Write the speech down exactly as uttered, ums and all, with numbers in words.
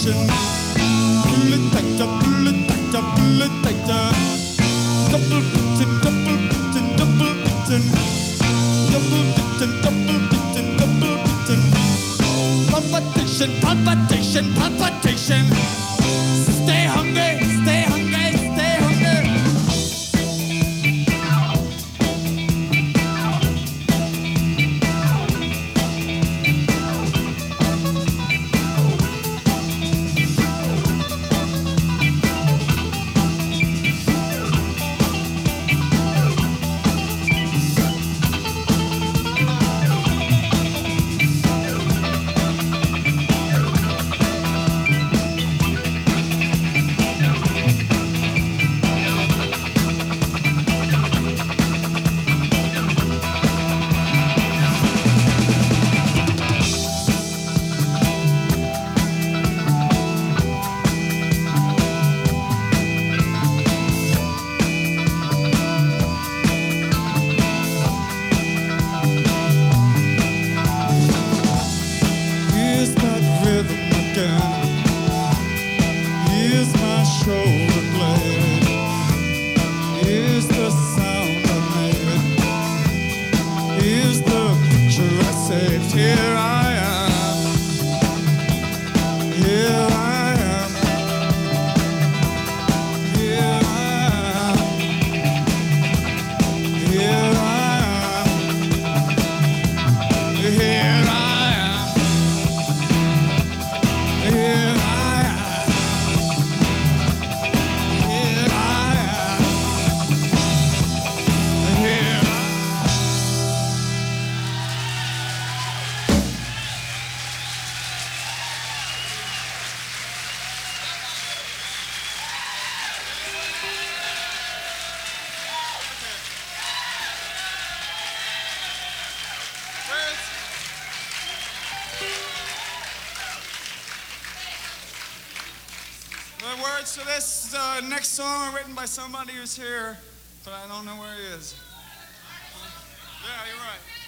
competition. Pull it tighter, pull it tighter, pull it tighter. Double bitten, double bitten, double bitten. Double bitten, double bitten, double bitten. Competition, competition, competition. Stay hungry, stay hungry, stay hungry. Here's that rhythm again. Here's my shoulder blade. Here's the sound I made. Here's the picture I saved. Here I am. Here I am. Here I am. Here I am. Here I am. Here I am. Here I am. Here I am. The words to this uh, next song are written by somebody who's here, but I don't know where he is. Yeah, you're right.